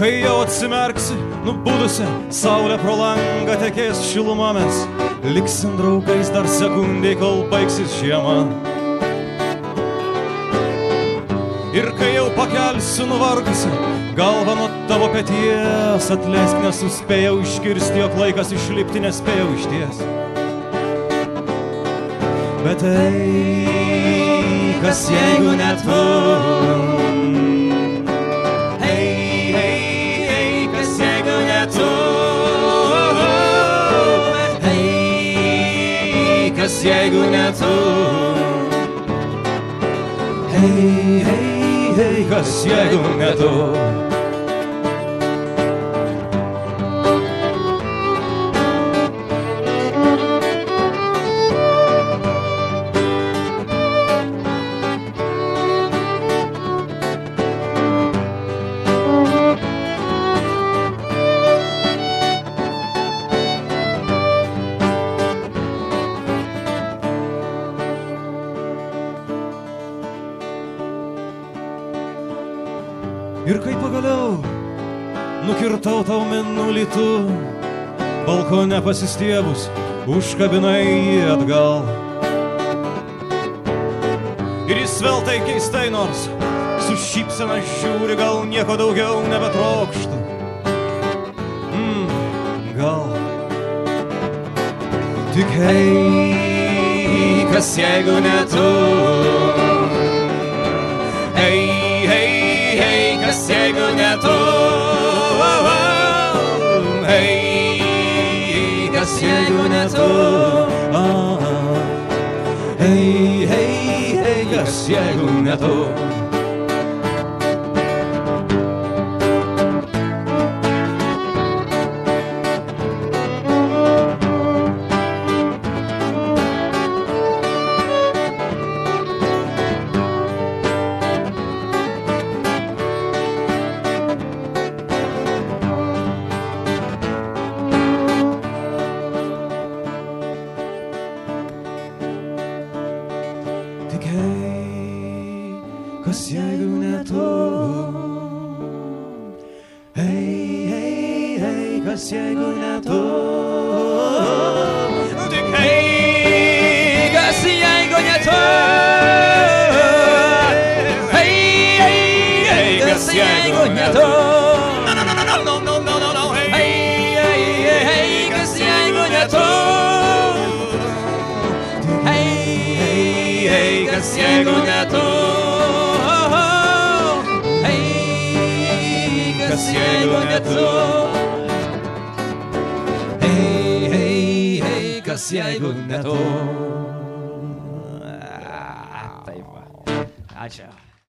Kai jau atsimerksi, nubudusi, saulė pro langą tekės šiluma, mes liksim draugais dar sekundėj, kol baigsis žiema. Ir kai jau pakelsiu nuvargusi galvą nuo tavo peties, atleisk, nesuspėjau iškirsti, jog laikas išlipti nespėjau išties. Bet kas jeigu ne tu? Kas jeigu ne tu? Kas jeigu ne tu? Kas jeigu ne tu? Ir kai pagaliau nukirtau tau mėnulį tu, balkone pasistiebus, užkabinai jį atgal. Ir jis vėl tai keistai, nors su šypsena žiūri, gal nieko daugiau nebetrokštų. Gal tik kas jeigu ne tu? Kas jeigu ne tu? Kas jeigu ne tu? Kas jeigu ne tu? Kas jeigu ne tu? Kas jeigu ne tu? Tik kas jeigu ne tu? Kas jeigu ne tu? Kas jeigu ne tu? Kas jeigu ne tu? Kas jeigu ne tu? Kas jeigu ne tu? Taip va. Ačiū.